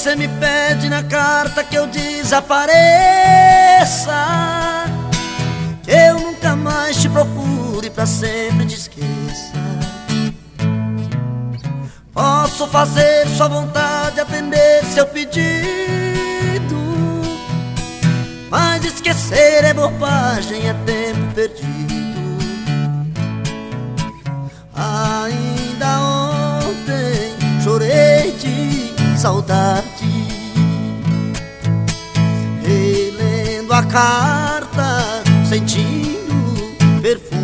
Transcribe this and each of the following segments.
Você me pede na carta que eu desapareça, que eu nunca mais te procure, pra sempre te esqueça. Posso fazer sua vontade, atender seu pedido, mas esquecer é bobagem, é tempo perdido. Ainda ontem chorei de saudade, relendo a carta, sentindo perfume.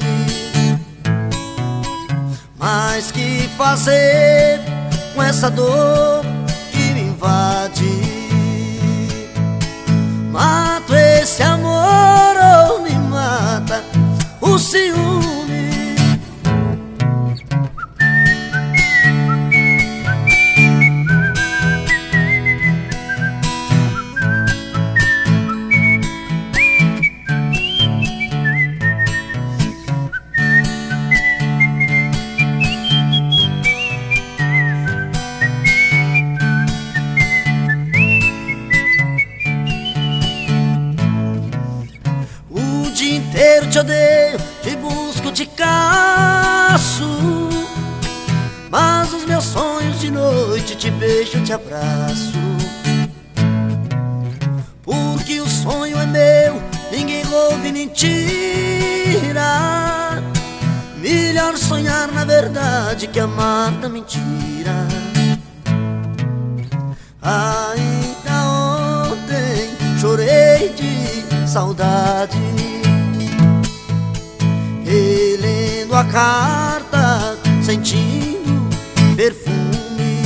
Mas que fazer com essa dor que me invade? Mato esse amor ou me mata o ciúme? Eu te odeio, te busco, te caço, mas os meus sonhos de noite te beijo, te abraço. Porque o sonho é meu, ninguém rouba e nem tira. Melhor sonhar na verdade que amar na mentira. Ainda ontem chorei de saudade, relendo a carta, sentindo perfume.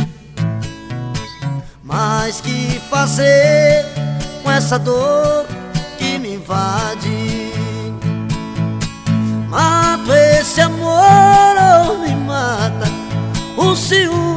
Mas que fazer com essa dor que me invade? Mato esse amor ou me mata o ciúme?